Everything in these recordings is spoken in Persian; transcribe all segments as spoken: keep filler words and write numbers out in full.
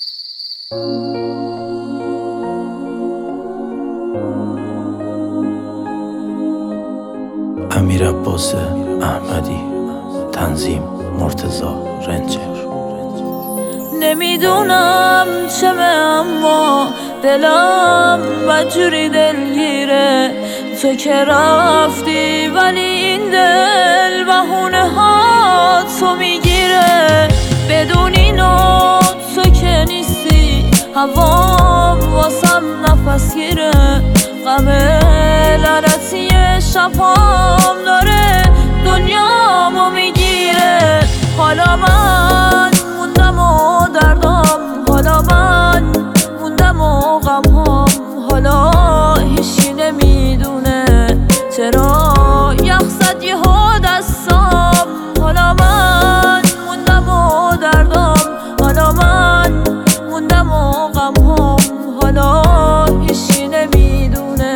امیر عباس احمدی، تنظیم مرتضی رنجر. نمیدونم چمه اما دلم بدجوری دلگیره، تو که رفتی ولی این دل بهونه ها تو میگیره. بدون اینو تو که نیستی هوام واسم نفس گیره، غم لعنتی شبام داره دنیامو میگیره. حالا من موندم و دردم، حالا من موندم و غمهام، حالا هیچی نمیدونه چرا یخ زد یهو دستام. حالا من موندم و دردم، حالا من موندم و غمهام، حالا هیچی نمیدونه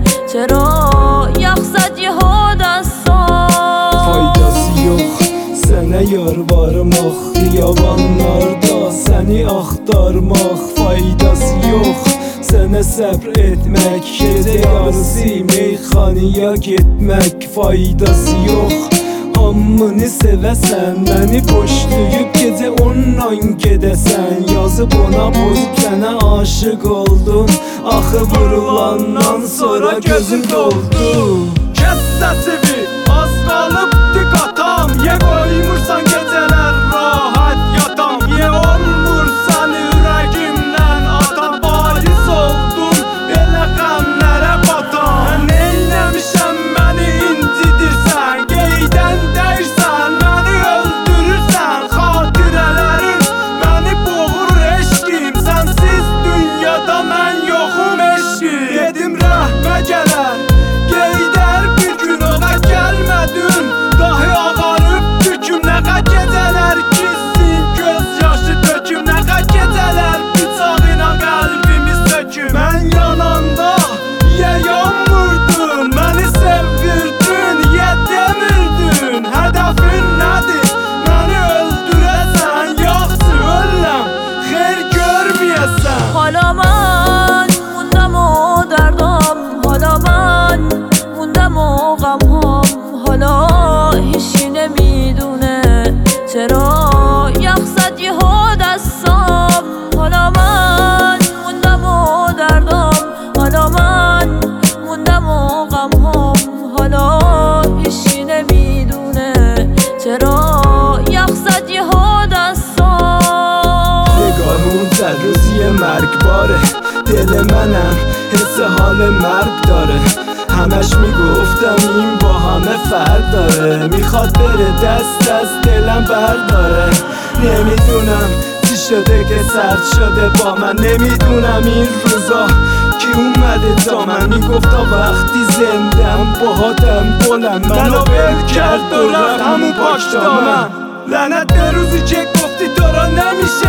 چرا یخ زد یهو دستام. Faydası yok sənə yar varmaq, xiyabanlarda səni axtarmaq. Faydası yox sənə səbr etmək, gecə yarısı meyxanaya getmək. Faydası yox hamını sevəsən, məni boşlayıb gecə ondan gedəsən. Yazıb ona bozub sənə aşık oldum, axı vurulandan sonra gözüm doldu. Kəs səsivi az qalıbdı qatam, ye qoymursan gecələr rahat yatam. Ye olmursan ürəgimdən atam, bariz oldum belə qəmlərə batam. Mən neyləmişəm məni incidirsən, qeydən dəyirsən məni öldürürsən. Xatirələrin məni boğur eşqim, sənsiz dünyada mən yoxum eşqim. Dedim rəhmə gələr qeydər bir gün oğa gəlmədin, dahi ağarıb tüküm. Nəqə gecələr gizsin göz yaşı töküm, nəqə gecələr bıçağına qəlbimi söküm. Mən yananda ye yanmırdın, məni sevgirdin ye demirdin. Hədəfin nədir məni öldürəsən, yaxşı öləm xeyr görməyəsən. حالا من موندم و دردم، حالا من موندم و غمهام، حالا هیچی نمیدونه چرا یخ زد یهو دستام. حالا من موندم و دردم، حالا من موندم و غمهام، حالا هیچی نمیدونه چرا یخ زد یهو دستام. نگاهون در روزی مرگباره، دل منم حس حال مرگ داره. همش میگفتم این با همه فرق داره، میخواد بره دست از دلم برداره. نمیدونم چی شده که سرد شده با من، نمیدونم این روزا کی اومده تا من. میگفت تا وقتی زندم باهاتم گلم، منو ول کرد و رفت همون پاک دامن. لعنت به روزی که گفتی تو را نمیشه